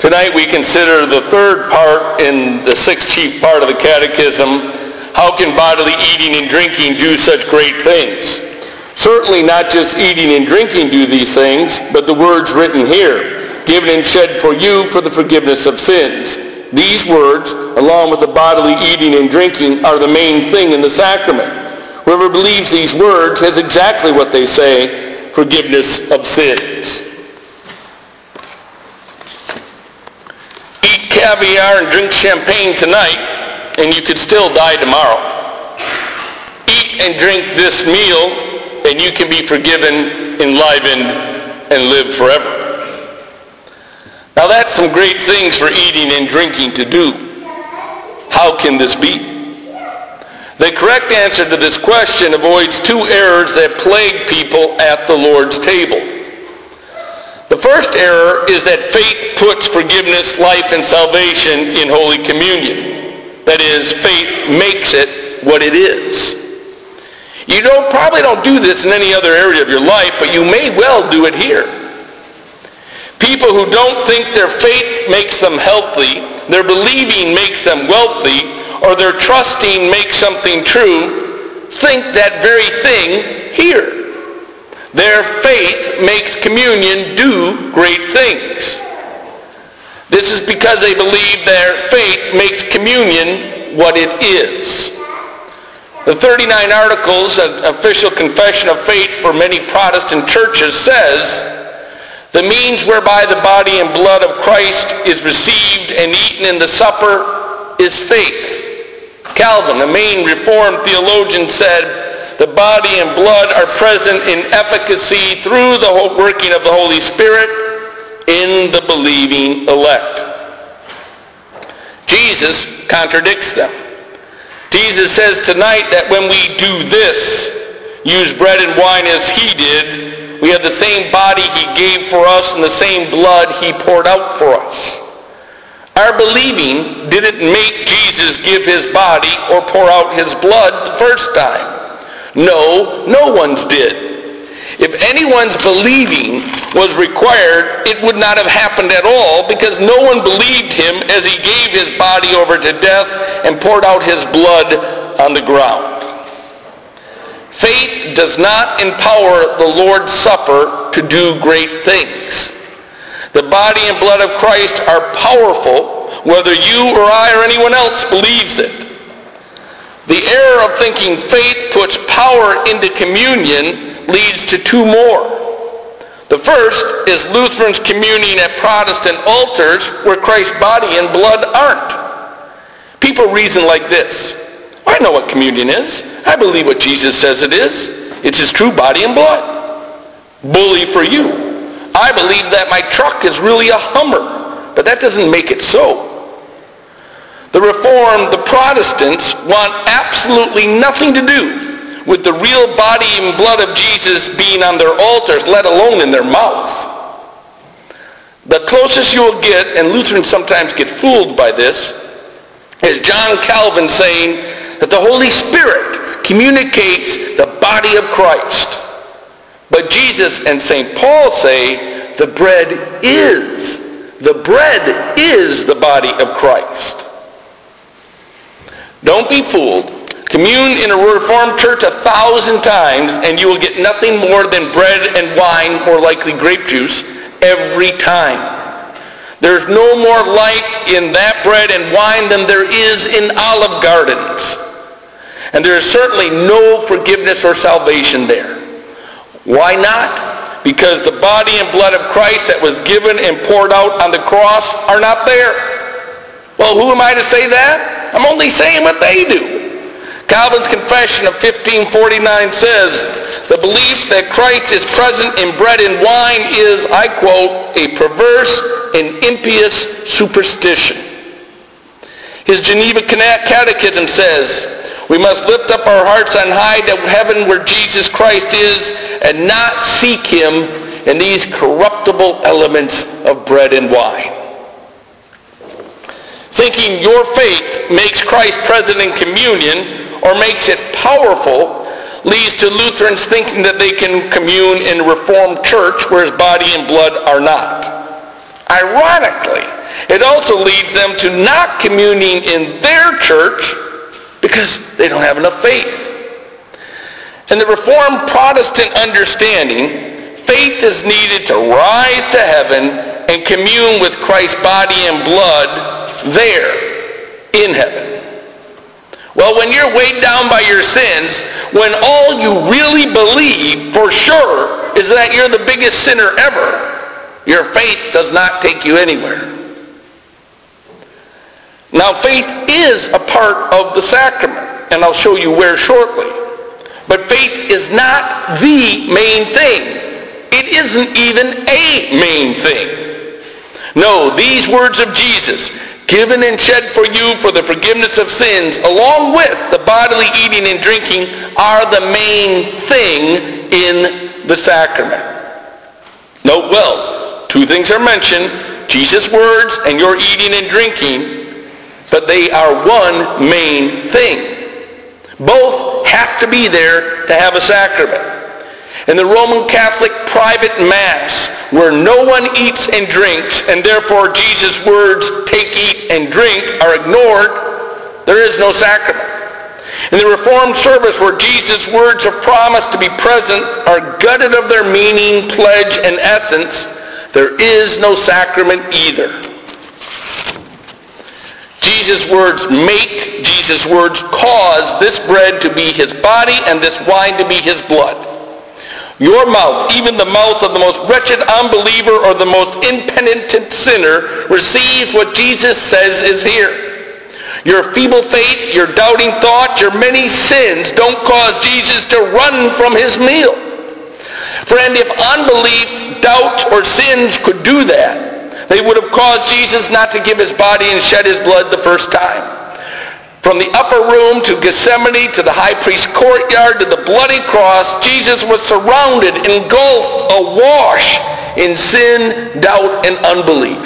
Tonight we consider the third part in the sixth chief part of the Catechism. How can bodily eating and drinking do such great things? Certainly not just eating and drinking do these things, but the words written here, given and shed for you for the forgiveness of sins. These words, along with the bodily eating and drinking, are the main thing in the sacrament. Whoever believes these words has exactly what they say, forgiveness of sins. Eat caviar and drink champagne tonight, and you could still die tomorrow. Eat and drink this meal, and you can be forgiven, enlivened, and live forever. Now that's some great things for eating and drinking to do. How can this be? The correct answer to this question avoids two errors that plague people at the Lord's table. The first error is that faith puts forgiveness, life, and salvation in Holy Communion. That is, faith makes it what it is. You probably don't do this in any other area of your life, but you may well do it here. People who don't think their faith makes them healthy, their believing makes them wealthy, or their trusting makes something true, think that very thing here. Their faith makes communion do great things. This is because they believe their faith makes communion what it is. The 39 Articles of Official Confession of Faith for many Protestant churches says, the means whereby the body and blood of Christ is received and eaten in the supper is faith. Calvin, a main Reformed theologian, said, the body and blood are present in efficacy through the whole working of the Holy Spirit in the believing elect. Jesus contradicts them. Jesus says tonight that when we do this, use bread and wine as he did, we have the same body he gave for us and the same blood he poured out for us. Our believing didn't make Jesus give his body or pour out his blood the first time. No one's did. If anyone's believing was required, it would not have happened at all because no one believed him as he gave his body over to death and poured out his blood on the ground. Faith does not empower the Lord's Supper to do great things. The body and blood of Christ are powerful whether you or I or anyone else believes it. The error of thinking faith puts power into communion leads to two more. The first is Lutherans communing at Protestant altars where Christ's body and blood aren't. People reason like this. I know what communion is. I believe what Jesus says it is. It's his true body and blood. Bully for you. I believe that my truck is really a Hummer, but that doesn't make it so. The Reformed, the Protestants, want absolutely nothing to do with the real body and blood of Jesus being on their altars, let alone in their mouths. The closest you will get, and Lutherans sometimes get fooled by this, is John Calvin saying that the Holy Spirit communicates the body of Christ. But Jesus and St. Paul say the bread is the body of Christ. Don't be fooled. Commune in a Reformed church 1,000 times and you will get nothing more than bread and wine, more likely grape juice, every time. There's no more life in that bread and wine than there is in Olive Gardens. And there is certainly no forgiveness or salvation there. Why not? Because the body and blood of Christ that was given and poured out on the cross are not there. Well, who am I to say that? I'm only saying what they do. Calvin's Confession of 1549 says, the belief that Christ is present in bread and wine is, I quote, a perverse and impious superstition. His Geneva Catechism says, we must lift up our hearts on high to heaven where Jesus Christ is and not seek him in these corruptible elements of bread and wine. Thinking your faith makes Christ present in communion or makes it powerful leads to Lutherans thinking that they can commune in a Reformed church where his body and blood are not. Ironically, It also leads them to not communing in their church because they don't have enough faith. In the Reformed Protestant understanding, faith is needed to rise to heaven and commune with Christ's body and blood there in heaven. Well, when you're weighed down by your sins, when all you really believe for sure is that you're the biggest sinner ever, your faith does not take you anywhere. Now, faith is a part of the sacrament, and I'll show you where shortly. But faith is not the main thing. It isn't even a main thing. No, these words of Jesus, given and shed for you for the forgiveness of sins, along with the bodily eating and drinking, are the main thing in the sacrament. Note well, two things are mentioned, Jesus' words and your eating and drinking, but they are one main thing. Both have to be there to have a sacrament. In the Roman Catholic private Mass, where no one eats and drinks, and therefore Jesus' words, take, eat, and drink, are ignored, there is no sacrament. In the Reformed service, where Jesus' words of promise to be present are gutted of their meaning, pledge, and essence, there is no sacrament either. Jesus' words make, Jesus' words cause this bread to be his body and this wine to be his blood. Your mouth, even the mouth of the most wretched unbeliever or the most impenitent sinner, receives what Jesus says is here. Your feeble faith, your doubting thoughts, your many sins don't cause Jesus to run from his meal. Friend, if unbelief, doubt, or sins could do that, they would have caused Jesus not to give his body and shed his blood the first time. From the upper room to Gethsemane to the high priest's courtyard to the bloody cross, Jesus was surrounded, engulfed, awash in sin, doubt, and unbelief.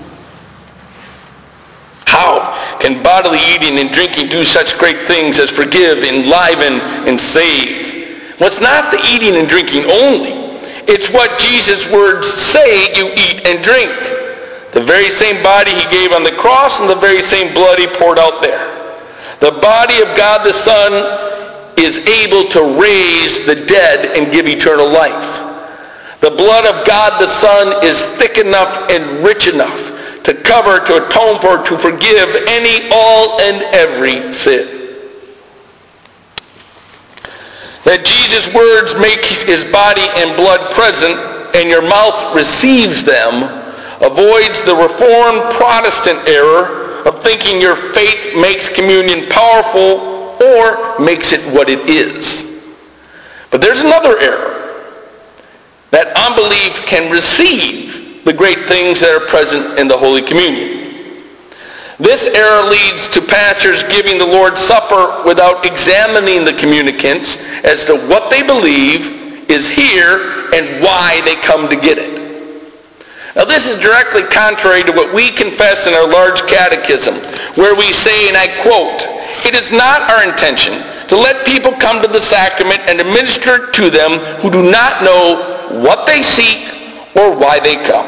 How can bodily eating and drinking do such great things as forgive, enliven, and save? Well, it's not the eating and drinking only. It's what Jesus' words say you eat and drink. The very same body he gave on the cross and the very same blood he poured out there. The body of God the Son is able to raise the dead and give eternal life. The blood of God the Son is thick enough and rich enough to cover, to atone for, to forgive any, all, and every sin. That Jesus' words make his body and blood present and your mouth receives them avoids the Reformed Protestant error of thinking your faith makes communion powerful or makes it what it is. But there's another error. That unbelief can receive the great things that are present in the Holy Communion. This error leads to pastors giving the Lord's Supper without examining the communicants as to what they believe is here and why they come to get it. Now this is directly contrary to what we confess in our large catechism, where we say, and I quote, "It is not our intention to let people come to the sacrament and administer it to them who do not know what they seek or why they come."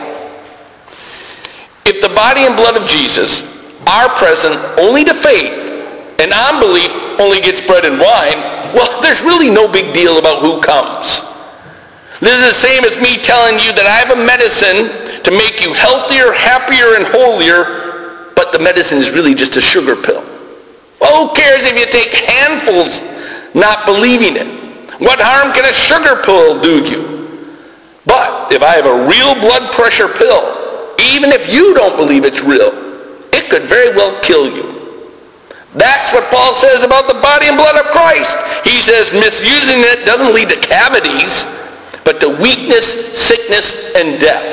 If the body and blood of Jesus are present only to faith, and unbelief only gets bread and wine, well, there's really no big deal about who comes. This is the same as me telling you that I have a medicine to make you healthier, happier, and holier, but the medicine is really just a sugar pill. Well, who cares if you take handfuls not believing it? What harm can a sugar pill do you? But if I have a real blood pressure pill, even if you don't believe it's real, it could very well kill you. That's what Paul says about the body and blood of Christ. He says misusing it doesn't lead to cavities, but to weakness, sickness, and death.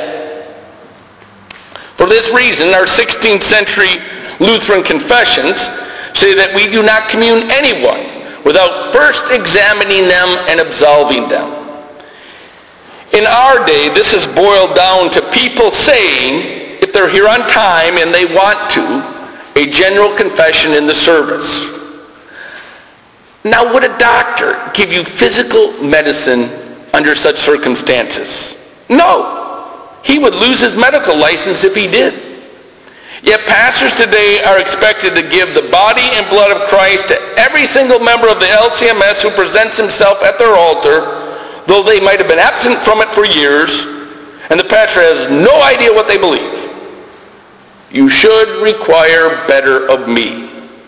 For this reason, our 16th century Lutheran confessions say that we do not commune anyone without first examining them and absolving them. In our day, this is boiled down to people saying, if they're here on time and they want to, a general confession in the service. Now, would a doctor give you physical medicine under such circumstances? No. He would lose his medical license if he did. Yet pastors today are expected to give the body and blood of Christ to every single member of the LCMS who presents himself at their altar, though they might have been absent from it for years, and the pastor has no idea what they believe. You should require better of me.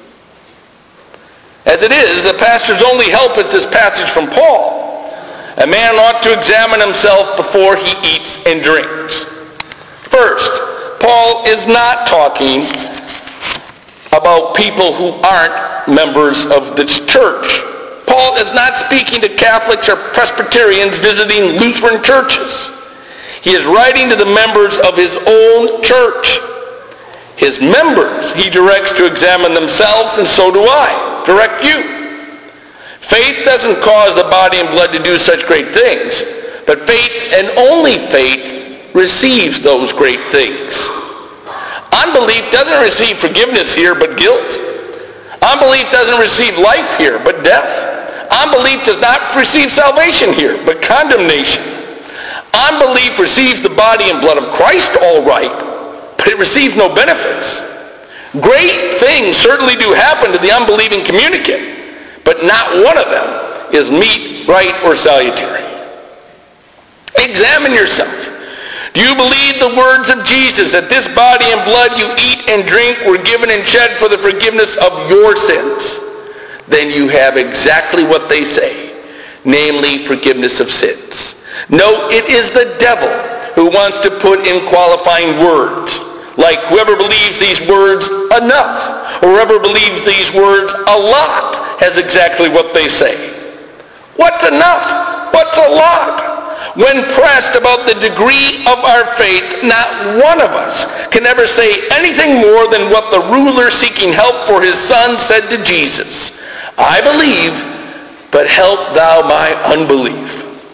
As it is, the pastor's only help is this passage from Paul. A man ought to examine himself before he eats and drinks. First, Paul is not talking about people who aren't members of the church. Paul is not speaking to Catholics or Presbyterians visiting Lutheran churches. He is writing to the members of his own church. His members he directs to examine themselves, and so do I direct you. Faith doesn't cause the body and blood to do such great things, but faith and only faith receives those great things. Unbelief doesn't receive forgiveness here, but guilt. Unbelief doesn't receive life here, but death. Unbelief does not receive salvation here, but condemnation. Unbelief receives the body and blood of Christ all right, but it receives no benefits. Great things certainly do happen to the unbelieving communicant, but not one of them is meet, right, or salutary. Examine yourself. Do you believe the words of Jesus that this body and blood you eat and drink were given and shed for the forgiveness of your sins? Then you have exactly what they say, namely forgiveness of sins. No, it is the devil who wants to put in qualifying words, like whoever believes these words enough, or whoever believes these words a lot, has exactly what they say. What's enough? What's a lot? When pressed about the degree of our faith, not one of us can ever say anything more than what the ruler seeking help for his son said to Jesus. I believe, but help thou my unbelief.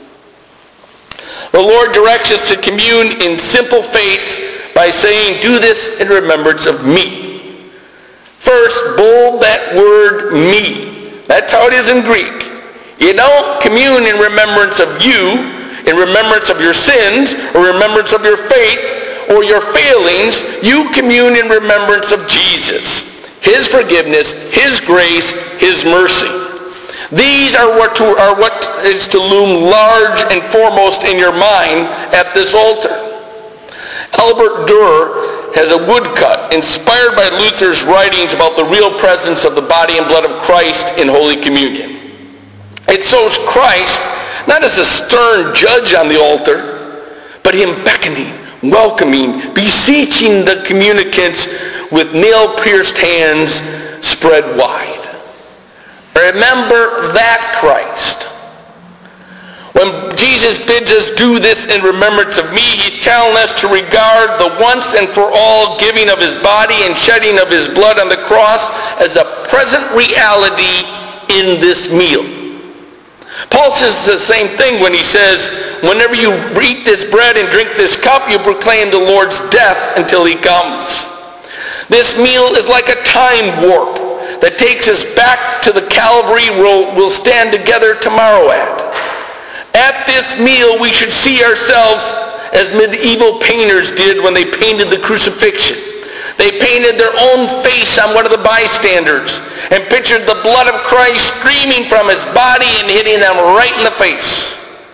The Lord directs us to commune in simple faith by saying, do this in remembrance of me. First, bold that word me. That's how it is in Greek. You don't commune in remembrance of you, in remembrance of your sins, or remembrance of your faith, or your failings. You commune in remembrance of Jesus, his forgiveness, his grace, his mercy. These are what is to loom large and foremost in your mind at this altar. Albert Durr has a woodcut inspired by Luther's writings about the real presence of the body and blood of Christ in Holy Communion. It shows Christ not as a stern judge on the altar, but him beckoning, welcoming, beseeching the communicants with nail-pierced hands spread wide. Remember that Christ. When Jesus bids us do this in remembrance of me, he's telling us to regard the once and for all giving of his body and shedding of his blood on the cross as a present reality in this meal. Paul says the same thing when he says, whenever you eat this bread and drink this cup, you proclaim the Lord's death until he comes. This meal is like a time warp that takes us back to the Calvary we'll stand together tomorrow at. At this meal, we should see ourselves as medieval painters did when they painted the crucifixion. They painted their own face on one of the bystanders and pictured the blood of Christ streaming from his body and hitting them right in the face.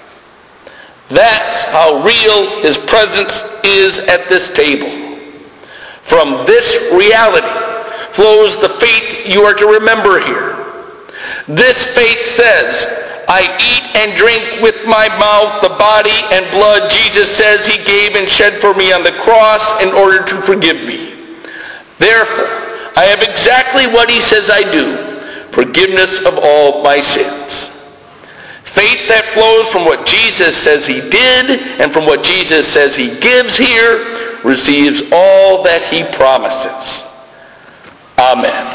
That's how real his presence is at this table. From this reality flows the faith you are to remember here. This faith says, I eat and drink with my mouth the body and blood Jesus says he gave and shed for me on the cross in order to forgive me. Therefore, I have exactly what he says I do, forgiveness of all my sins. Faith that flows from what Jesus says he did and from what Jesus says he gives here receives all that he promises. Amen.